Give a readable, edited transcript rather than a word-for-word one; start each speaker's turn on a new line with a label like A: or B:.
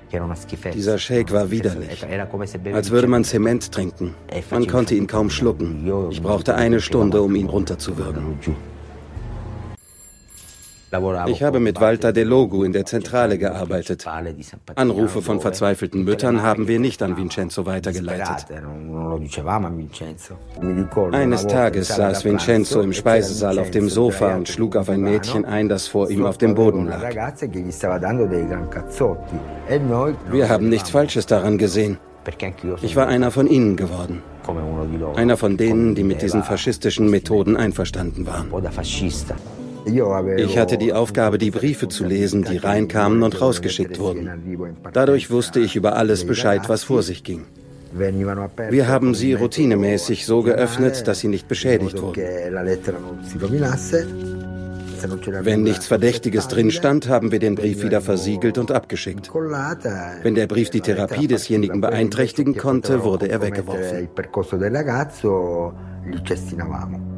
A: Dieser Shake war widerlich, als würde man Zement trinken. Man konnte ihn kaum schlucken. Ich brauchte 1 Stunde, um ihn runterzuwürgen. Ich habe mit Walter Delogu in der Zentrale gearbeitet. Anrufe von verzweifelten Müttern haben wir nicht an Vincenzo weitergeleitet. Eines Tages saß Vincenzo im Speisesaal auf dem Sofa und schlug auf ein Mädchen ein, das vor ihm auf dem Boden lag. Wir haben nichts Falsches daran gesehen. Ich war einer von ihnen geworden. Einer von denen, die mit diesen faschistischen Methoden einverstanden waren. Ich hatte die Aufgabe, die Briefe zu lesen, die reinkamen und rausgeschickt wurden. Dadurch wusste ich über alles Bescheid, was vor sich ging. Wir haben sie routinemäßig so geöffnet, dass sie nicht beschädigt wurden. Wenn nichts Verdächtiges drin stand, haben wir den Brief wieder versiegelt und abgeschickt. Wenn der Brief die Therapie desjenigen beeinträchtigen konnte, wurde er weggeworfen.